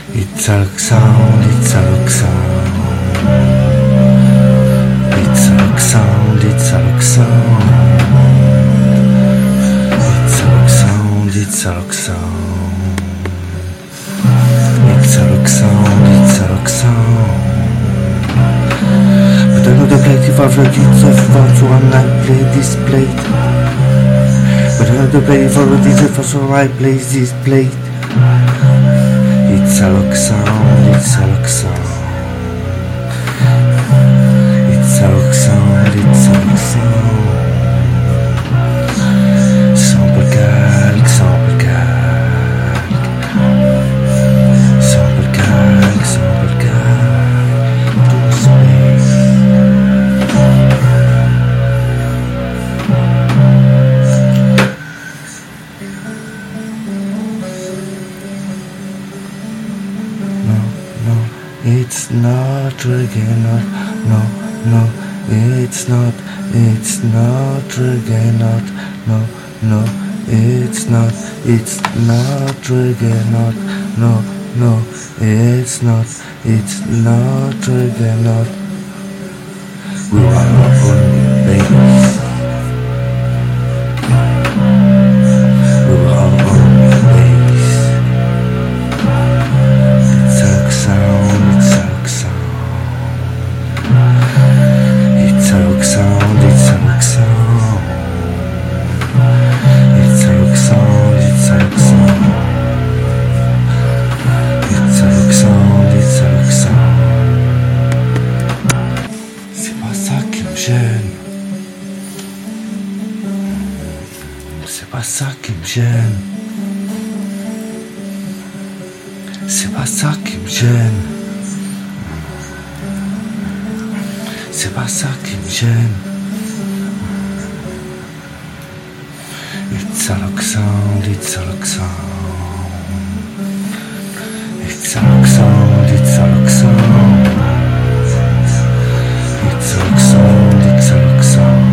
It's a rock sound, it's a rock sound. It's a rock sound, it's a rock sound. It's a rock sound, it's a rock sound. It's a rock sound, it's a rock sound. But I know the plate if I've read it so far, so I'm not play this plate. But I know the plate if I've read it so far, so I play this plate. It's a rock sound, it's a rock sound. It's a rock sound, it's a rock sound. Sample calque, sample calque. Sample calque, sample calque. To space. It's not reggae, not, no, it's not reggae, not, no, it's not reggae, not, no, it's not reggae, not. We are our own babies. We are our own babies. It's a rock sound, it's a rock sound. It's a rock sound, it's a rock sound. It's a rock sound, it's a rock sound. It's a rock sound, it's a rock sound. C'est pas ça qui me gêne. C'est pas ça qui me gêne. C'est pas ça qui me gêne. C'est pas ça qui me gêne. It's a rock sound, it's a rock sound. It's a rock sound, it's a rock sound. It's a rock sound, it's a rock sound.